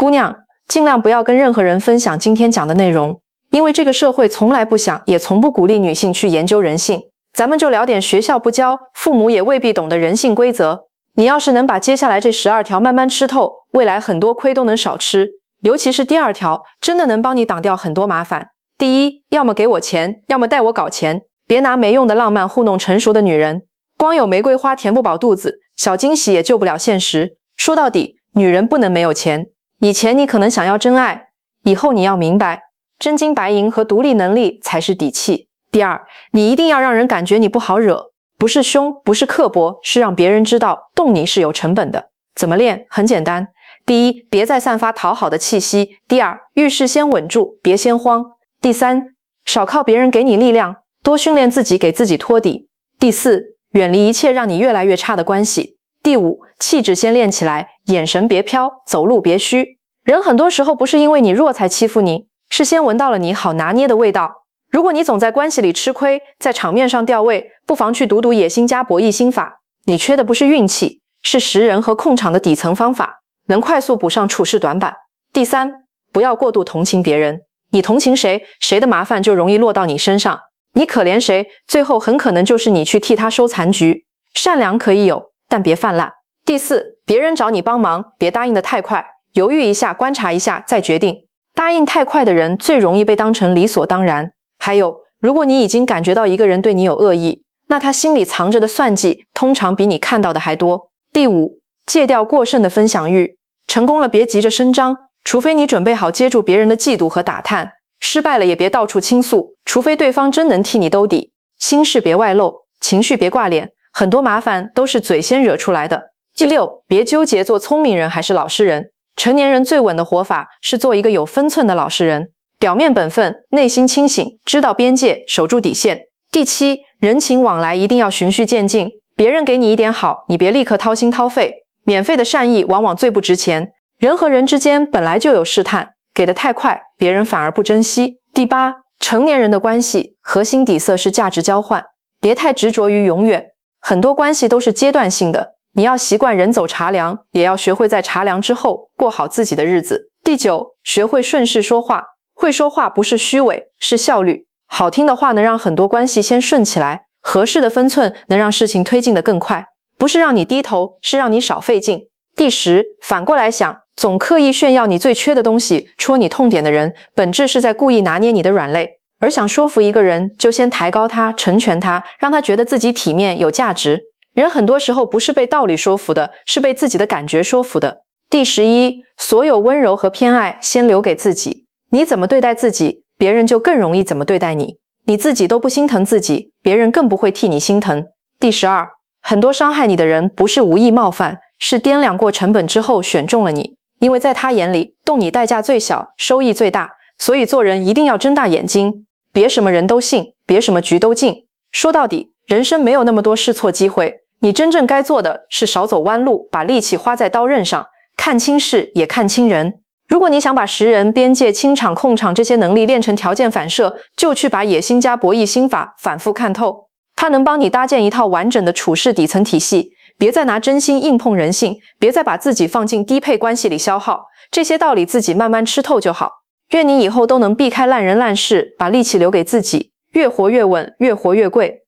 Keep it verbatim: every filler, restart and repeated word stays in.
姑娘，尽量不要跟任何人分享今天讲的内容，因为这个社会从来不想也从不鼓励女性去研究人性。咱们就聊点学校不教，父母也未必懂的人性规则。你要是能把接下来这十二条慢慢吃透，未来很多亏都能少吃。尤其是第二条，真的能帮你挡掉很多麻烦。第一，要么给我钱，要么带我搞钱，别拿没用的浪漫糊弄成熟的女人。光有玫瑰花填不饱肚子，小惊喜也救不了现实。说到底，女人不能没有钱。以前你可能想要真爱，以后你要明白，真金白银和独立能力才是底气。第二，你一定要让人感觉你不好惹，不是凶，不是刻薄，是让别人知道动你是有成本的。怎么练？很简单。第一，别再散发讨好的气息。第二，遇事先稳住，别先慌。第三，少靠别人给你力量，多训练自己给自己托底。第四，远离一切让你越来越差的关系。第五，气质先练起来，眼神别飘，走路别虚。人很多时候不是因为你弱才欺负你，是先闻到了你好拿捏的味道。如果你总在关系里吃亏，在场面上掉位，不妨去读读野心家博弈心法。你缺的不是运气，是识人和控场的底层方法，能快速补上处事短板。第三，不要过度同情别人，你同情谁，谁的麻烦就容易落到你身上。你可怜谁，最后很可能就是你去替他收残局。善良可以有，但别泛滥。第四，别人找你帮忙，别答应得太快，犹豫一下，观察一下再决定。答应太快的人最容易被当成理所当然。还有，如果你已经感觉到一个人对你有恶意，那他心里藏着的算计通常比你看到的还多。第五，戒掉过剩的分享欲，成功了别急着声张，除非你准备好接住别人的嫉妒和打探，失败了也别到处倾诉，除非对方真能替你兜底。心事别外露，情绪别挂脸，很多麻烦都是嘴先惹出来的。第六，别纠结做聪明人还是老实人，成年人最稳的活法是做一个有分寸的老实人，表面本分，内心清醒，知道边界，守住底线。第七，人情往来一定要循序渐进，别人给你一点好，你别立刻掏心掏肺，免费的善意往往最不值钱。人和人之间本来就有试探，给得太快，别人反而不珍惜。第八，成年人的关系核心底色是价值交换，别太执着于永远，很多关系都是阶段性的，你要习惯人走茶凉，也要学会在茶凉之后过好自己的日子。第九，学会顺势说话，会说话不是虚伪，是效率。好听的话能让很多关系先顺起来，合适的分寸能让事情推进得更快，不是让你低头，是让你少费劲。第十，反过来想，总刻意炫耀你最缺的东西，戳你痛点的人，本质是在故意拿捏你的软肋。而想说服一个人，就先抬高他，成全他，让他觉得自己体面有价值。人很多时候不是被道理说服的，是被自己的感觉说服的。第十一，所有温柔和偏爱先留给自己，你怎么对待自己，别人就更容易怎么对待你。你自己都不心疼自己，别人更不会替你心疼。第十二，很多伤害你的人不是无意冒犯，是掂量过成本之后选中了你，因为在他眼里，动你代价最小，收益最大，所以做人一定要睁大眼睛，别什么人都信，别什么局都进。说到底，人生没有那么多试错机会，你真正该做的是少走弯路，把力气花在刀刃上，看清事也看清人。如果你想把识人、边界、清场、控场这些能力练成条件反射，就去把野心家博弈心法反复看透，它能帮你搭建一套完整的处事底层体系。别再拿真心硬碰人性，别再把自己放进低配关系里消耗，这些道理自己慢慢吃透就好。愿你以后都能避开烂人烂事，把力气留给自己，越活越稳，越活越贵。